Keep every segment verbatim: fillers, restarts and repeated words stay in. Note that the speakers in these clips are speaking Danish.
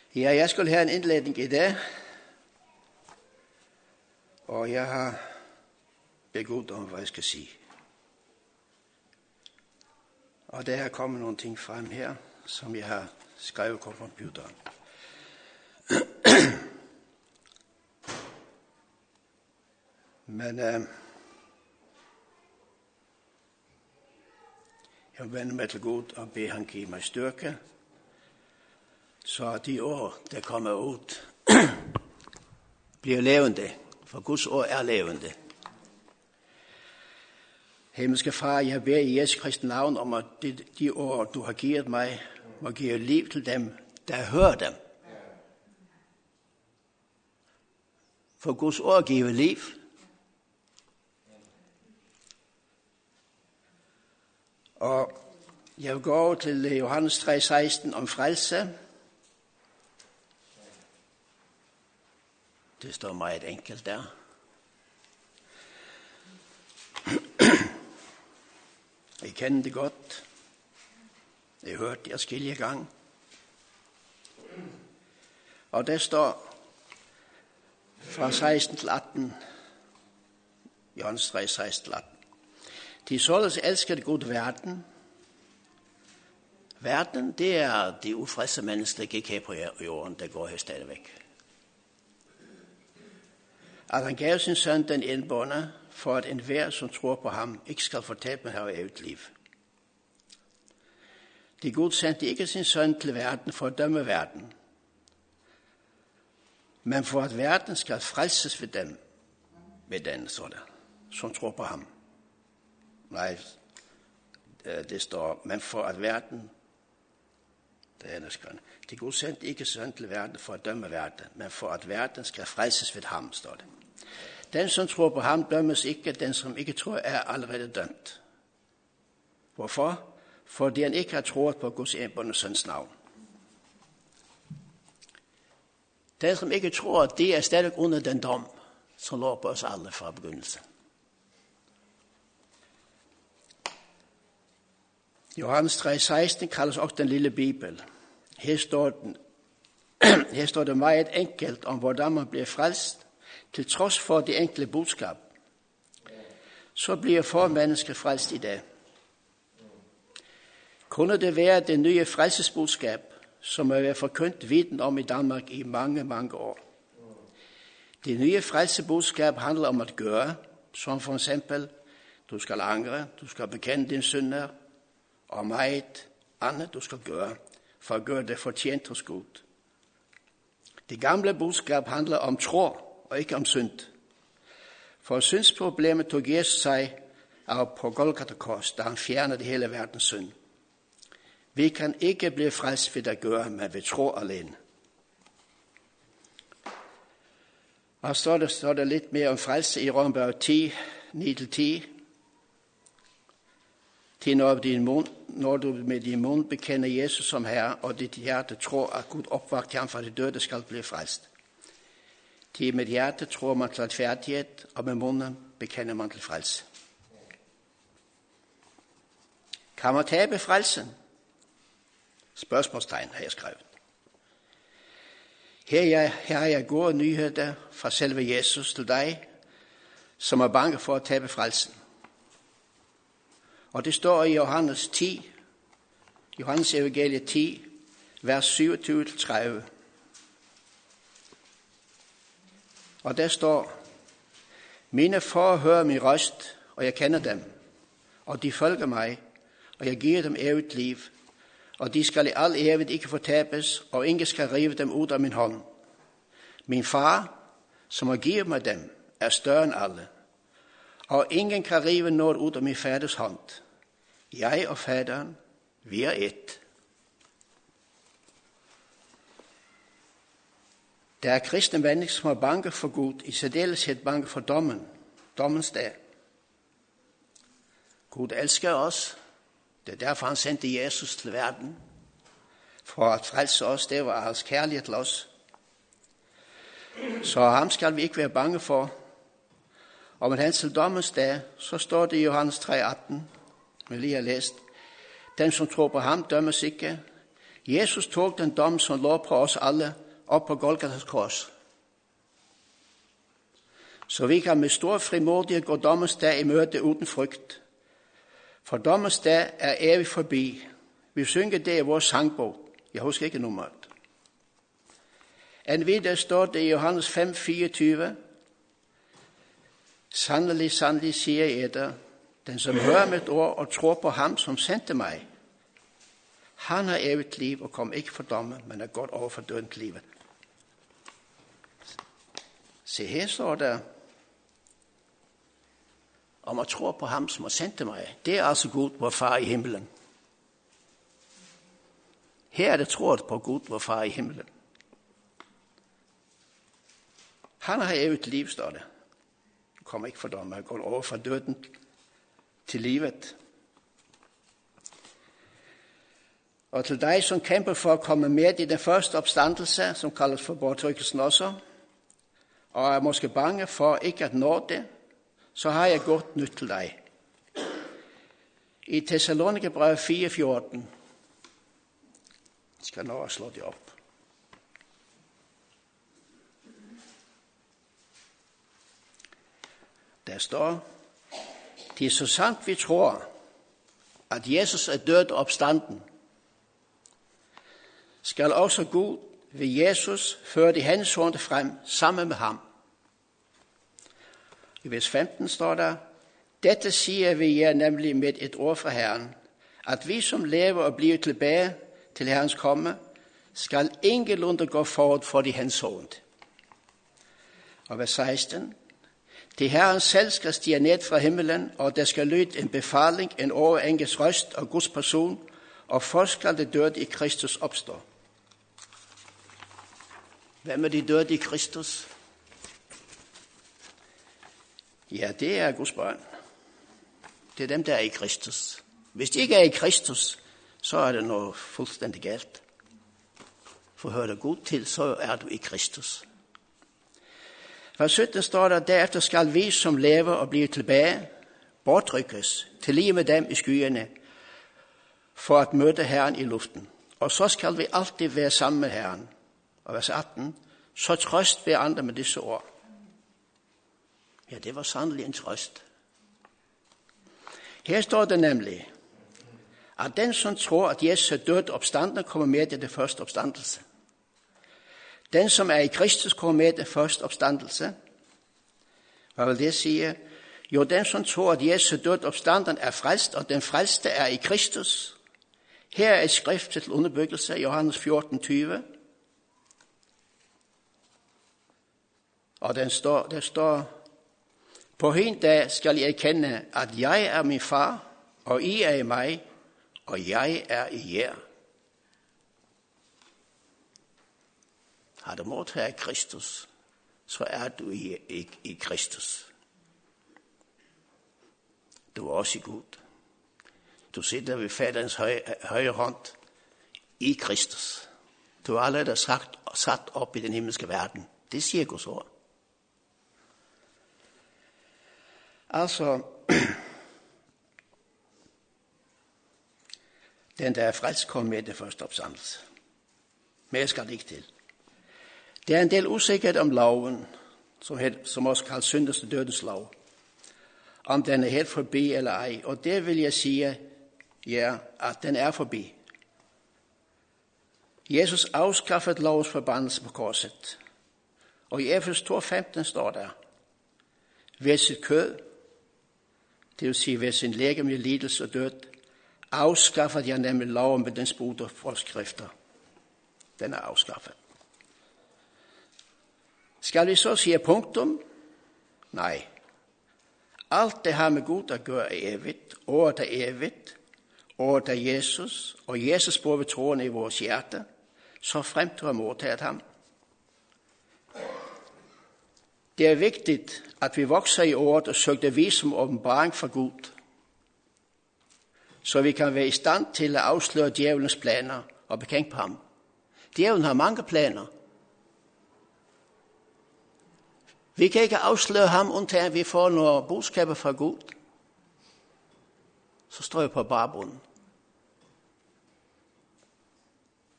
Ja, jeg skulle have en indledning i dag, og jeg har bedt om, hvad jeg skal sige. Og der er kommet nogle ting frem her, som jeg har skrevet på computeren. Men øh, jeg vil vende mig til Gud og bede han give mig styrke, så de ord, der kommer ud, bliver levende, for Guds ord er levende. Himmelske Far, jeg beder i Jesu Kristi navn om, at de, de ord, du har givet mig, må give liv til dem, der hører dem. For Guds ord giver liv. Og jeg vil gå over til Johannes tre seksten om frelse. Det står meget enkelt der. I kender det godt. Jeg har hørt det adskillige gange. Og der står fra seksten til atten, Johannes tre seksten til atten. De således elskede Gud verden. Verden, det er de ufrelste mennesker, der gik her på jorden, der går her stadigvæk. At han gav sin søn den indbånde, for at enhver, som tror på ham, ikke skal fortabe, men have evigt liv. De Gud sendte ikke sin søn til verden for at dømme verden, men for at verden skal frelses ved dem, ved den, så der, som tror på ham. Nej, det står, men for at verden, det er skrevet. De Gud sendte ikke søn til verden for at dømme verden, men for at verden skal frelses ved ham, står det. Den, som tror på ham, dømmes ikke. Den, som ikke tror, er allerede dømt. Hvorfor? Fordi han ikke har troet på Guds enbårne søns navn. Den, som ikke tror, det er stadig under den dom, som lå på os alle fra begyndelsen. Johannes tre seksten kaldes også den lille Bibel. Her står, den, her står det meget enkelt om, hvordan man bliver frelst. Til trods for det enkle budskab, så bliver få mennesker frelst i dag. Kunne det være det nye frelsesbudskab, som har været forkyndt viden om i Danmark i mange, mange år? Det nye frelsesbudskab handler om at gøre, som for eksempel, du skal angre, du skal bekende din synder, og meget andet du skal gøre, for at gøre det fortjent hos Gud. Det gamle budskab handler om tro, og ikke om synd. For syndsproblemet tog Jesus sig af på Golgata kors, da han fjernede hele verdens synd. Vi kan ikke blive frelst ved at gøre, men ved tro alene. Og så er der, så er der lidt mere om frelse i Romerbrevet ti, ni til ti. Til når, din mund, når du med din mund bekender Jesus som Herre, og dit hjerte tror, at Gud opvagte ham fra de døde, skal blive frelst. Til med hjertet tror man til retfærdighed, og med munden bekender man til frelse. Kan man tabe frelsen? Spørgsmålstegn har jeg skrevet. Her, jeg, her har jeg gode nyheder fra selve Jesus til dig, som er bange for at tabe frelsen. Og det står i Johannes ti, Johannes evangeliet ti, vers syvogtyve til tredive. Og der står, mine får hører min røst, og jeg kender dem, og de følger mig, og jeg giver dem evigt liv, og de skal i al evigt ikke fortabes, og ingen skal rive dem ud af min hånd. Min far, som har givet mig dem, er større end alle, og ingen kan rive noget ud af min faders hånd. Jeg og faderen, vi er et. Der er kristne mennesker, som er bange for Gud, i særdeleshed bange for dommen, dommens dag. Gud elsker os. Det er derfor, han sendte Jesus til verden. For at frelse os, det var hans kærlighed til os. Så ham skal vi ikke være bange for. Og med hans til dommens dag, så står det i Johannes tre atten, vi lige har læst. Den, som tror på ham, dømmes ikke. Jesus tog den dom, som lå på os alle, op på Golgatas kors. Så vi kan med stor frimodighed gå dommens dag i møde uden frygt. For dommens dag er evigt forbi. Vi synger det i vores sangbog. Jeg husker ikke nummeret. Endvidere står det i Johannes fem fireogtyve. Sandelig, sandelig, siger jeg dig, den som hører mit ord og tror på ham, som sendte mig, han har evigt liv og kom ikke for domme, men er godt over for døden til livet. Se, her står der, om at tro på ham, som har sendt mig. Det er altså Gud, vor far i himlen. Her er det troet på Gud, vor far i himlen. Han har evigt liv, står det. Du kommer ikke for dom, han går over fra døden til livet. Og til dig, som kæmper for at komme med i den første opstandelse, som kaldes for bortrykkelsen også, og er måske bange for ikke at nå det, så har jeg godt nyt til dig. I Thessalonikerbrevet fire fjorten, jeg skal nå at slå det op. Der står, det er så sandt vi tror, at Jesus er død og opstanden, skal også Gud ved Jesus føre de henshårende frem sammen med ham. I vers femten står der, dette siger vi jer nemlig med et ord fra Herren, at vi som lever og bliver tilbage til Herrens komme, skal ingenlunde gå forud for de henshårende. Og vers seksten, det Herren selv skal stige ned fra himmelen, og der skal lyde en befaling, en overengels røst og Guds person, og først skal det døde i Kristus opstå. Hvem er de døde i Kristus? Ja, det er Guds børn. Det er dem, der er i Kristus. Hvis de ikke er i Kristus, så er det noget fuldstændig galt. For hører du Gud til, så er du i Kristus. Vers sytten står der, derefter skal vi, som lever og bliver tilbage, bortrykkes til lige med dem i skyerne, for at møde Herren i luften. Og så skal vi altid være sammen med Herren. Og vers atten, så trøst hver andre med disse ord. Ja, det var sandelig en trøst. Her står det nemlig, at den som tror, at Jesus er død opstanden, kommer med til det første opstandelse. Den som er i Kristus kommer med til første opstandelse. Hvad vil det sige? Jo, den som tror, at Jesus er død opstanden, er frelst, og den frelste er i Kristus. Her er et skrift til underbyggelse, Johannes fjorten tyve. Og den står, der står, på hin dag skal I erkende, at jeg er min far, og I er i mig, og jeg er i jer. Har du modtaget Kristus, så er du i, i, i Kristus. Du er også i Gud. Du sidder ved faderens høj, højre hånd i Kristus. Du er allerede sagt, sat op i den himmelske verden. Det siger Guds ord. Altså, den der er frelst kom med det første opstandelse. Men jeg skal ikke til. Det er en del usikkerhed om loven, som, het, som også kaldes synders og dødens lov. Om den er helt forbi eller ej. Og det vil jeg sige, ja, at den er forbi. Jesus afskaffede lovens forbandelse på korset. Og i Efesos to femten står der, ved sit kød, det vil sige ved sin legeme lidelse og død, afskaffede jeg nemlig loven med dens bud og forskrifter. Den er afskaffet. Skal vi så sige punktum? Nej. Alt det har med Gud at gøre er evigt, ordet er evigt, ordet er Jesus, og Jesus bor ved troen i vores hjerte, så frem til at modtaget ham. Det er vigtigt, at vi vokser i ordet og søger visum åbenbaring fra Gud, så vi kan være i stand til at afsløre djævelens planer og bekæmpe ham. Djævlen har mange planer. Vi kan ikke afsløre ham, undtagen at vi får nogle budskaber fra Gud. Så står jeg på barbunden.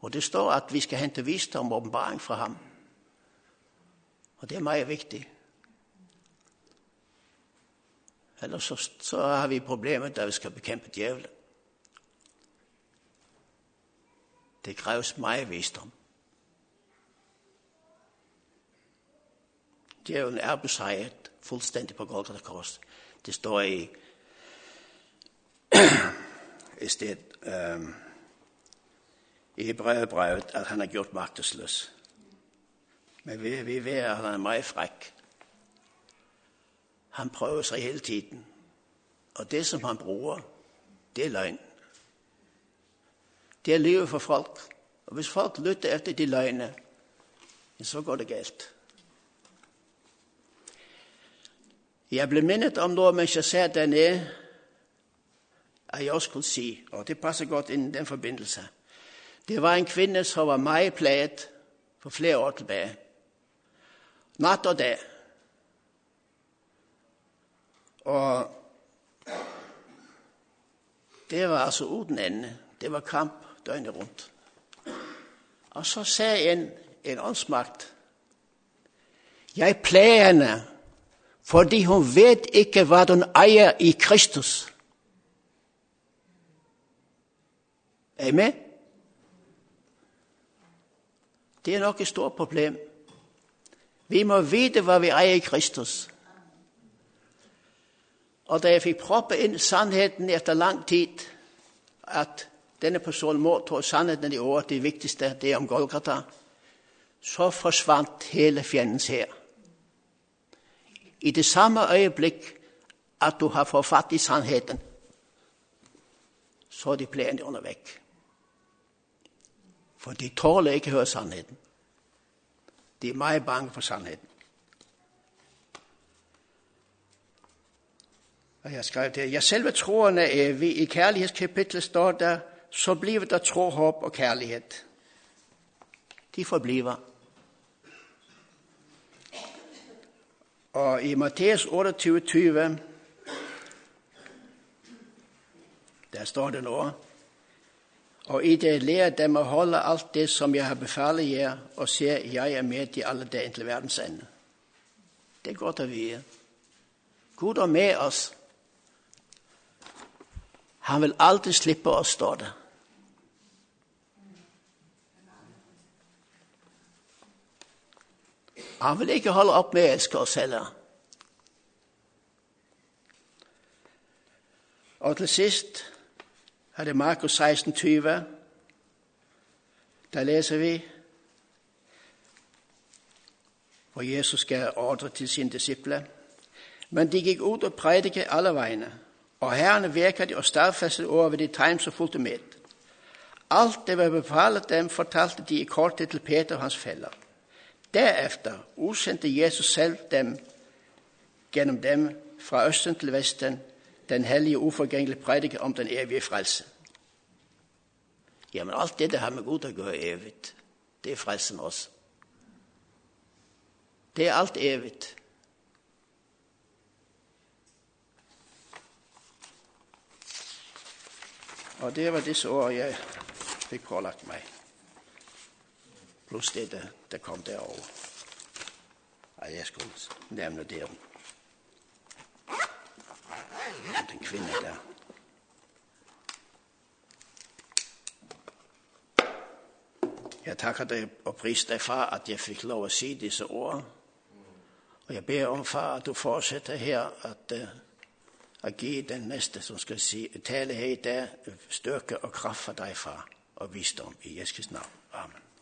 Og det står, at vi skal hente visdom og åbenbaring fra ham. Og det er meget vigtigt. Ellers så, så har vi problemet, da vi skal bekæmpe djævlen. Det kræves meget visdom. Djævlen er besejret fuldstændig på Golgata kors. Det står i, i stedet um, i Hebræerbrevet, at han har gjort magtesløs. Men vi, vi ved, at han er meget fræk. Han prøver sig hele tiden. Og det, som han bruger, det er løgn. Det er livet for folk. Og hvis folk lytter efter de løgne, så går det galt. Jeg blev mindet om noget, mens jeg sad dernede, at jeg også kunne sige, og det passer godt ind i den forbindelse. Det var en kvinde, som var meget plaget for flere år tilbage. Nat og dag. Og det var altså uden ende. Det var kamp døgnet rundt. Og så sagde en, en åndsmagt, jeg plager hende, fordi hun ved ikke, hvad hun ejer i Kristus. Er I med? Det er nok et stort problem. Vi må vide, hvad vi ejer i Kristus. Og da jeg fik proppet ind sandheden efter lang tid, at denne person må tage sandheden i ord, det vigtigste, det er om Golgata, så forsvandt hele fjendens hær. I det samme øjeblik, at du har fået fat i sandheden, så er de plænende under væk. For de tåler ikke høre sandheden. De er meget bange for sandheden. Og jeg skrev det. Jeg selve troerne er vi. I kærlighedskapitlet står der, så bliver der tro, håb og kærlighed. De forbliver. Og i Matthæus otteogtyve tyve, der står det noget. Og i det lærer dem at holde alt det, som jeg har befalet jer, og ser, jeg er med i alle dage til verdens ende. Det er godt at vide. Gud er med os. Han vil aldrig slippe os, står der. Han vil ikke holde op med at elske os heller. Og til sidst er det Markus seksten tyve. Der læser vi, hvor Jesus gav ordre til sine disciple. Men de gik ud og prædikede alle vegne, og Herren virkede og stadfæstede ord ved de tegn, som fulgte med. Alt det var befalet dem, fortalte de i korthed til Peter og hans fæller. Derefter udsendte Jesus selv dem, gennem dem fra østen til vesten, den hellige uforgængelige prædike om den evige frelse. Jamen alt det, der har med Gud at gøre evigt, det er frelsen også. Det er alt evigt. Og det var disse ord, jeg fik pålagt mig. Plus det, der, der kom derover. Og jeg skulle nævne det om den kvinde der. Jeg takker dig og priser dig, far, at jeg fik lov at sige disse ord. Og jeg beder om, far, at du fortsætter her, at, uh, at give den næste, som skal sige, tale her i dag, styrke og kraft for dig, far, og visdom i Jesu navn. Amen.